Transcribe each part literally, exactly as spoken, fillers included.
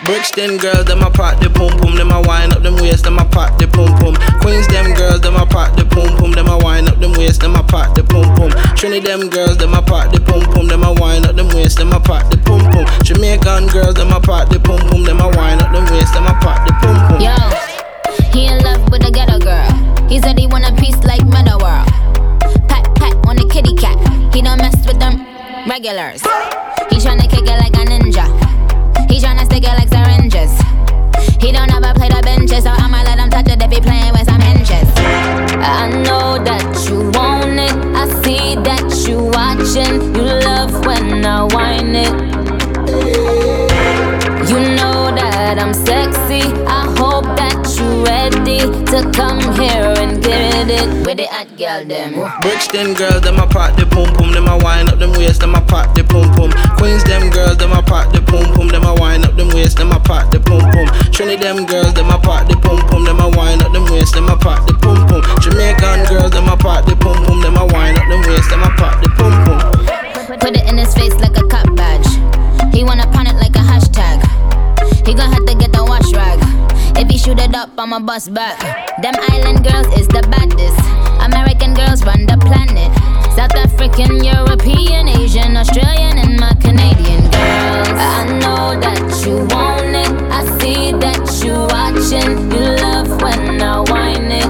Brixton girls, them a pop the pum pum. Them a wind up them waist, them a pop the pum pum. Queens, them girls, them a pop the pum pum. Them a wind up them waist, them a pop the pum pum. Trinity, them girls, them a pop the pum pum. Them a wind up them waist, them a pop the pum pum. Jamaican girls, them a pop the pum pum. Them a wind up them waist, them a pop the pum pum. Yo, he in love with a ghetto girl. He said he want a piece like Meta World. Pat pat on the kitty cat. He don't mess with them regulars. He tryna kick it like a ninja. He tryna stick it like syringes. He don't ever play the benches, so I'ma let him touch it if he playing with some hinges. I know that you want it. I see that you watching. You love when I whine it. You know that I'm sexy. I hope that you ready to come here and get it with the hot girl them. Brixton girls, them a pop the pum pum. Them a wind up them waist, them a pop the pum pum. Queens, them girls, them a pop the pum pum. Them a wind up them waist, them a pop the pum pum. Trinity, them girls, them a pop the pum pum. Them a wind up them waist, them a pop the pum pum. Jamaican girls, them a pop the pum pum. Them a wind up them waist, them a pop the pum pum. Put it in his face like a cop badge. He wanna pawn it like a hashtag. He gon' have to get the wash rag. If he shoot it up, I'ma bust back. Them island girls is the baddest. American girls run the planet. South African, European, Asian, Australian, and my Canadian girls. I know that you want it. I see that you watching. You love when I whine it.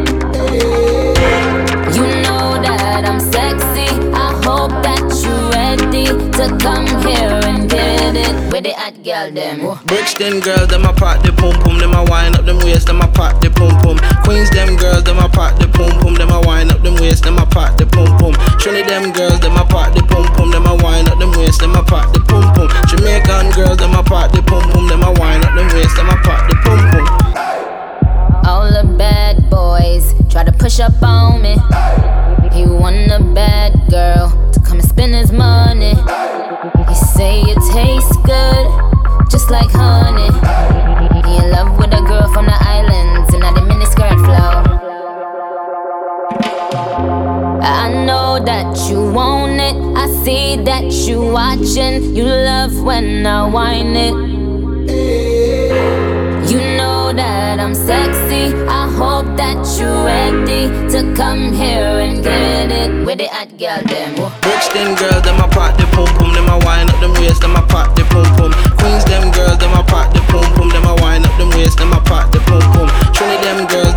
You know that I'm sexy. I hope that you ready to come here and get it with the hot girl them. Brixton girls, them a pop the pum pum. Them a wind up them waist, them a pop the pum pum. Queens, them girls, them a pop the pum pum. Them a wind up them waist, them a pop the pum pum. Trinity, them girls, them a pop the pum pum. Them a wind up them waist, them a pop the pum pum. Jamaican girls, them a pop the pum pum. Them a wind up them waist, them a pop the pum pum. All the bad boys try to push up on me. He want a bad girl to come and spend his money. He say it tastes good, just like honey. He in love with a girl from the islands and not the miniskirt flow. I know that you want it. I see that you watching. You love when I whine it. You know that I'm sexy. I hope that you ready to come here and get it with the hot girl them. Brixton girls, them a pop the pum pum. Them a wind up them waist, them a pop the pum pum. Queens, them girls, them a pop the pum pum. Them a wind up them waist, them a pop the pum pum. Trinity, them girls,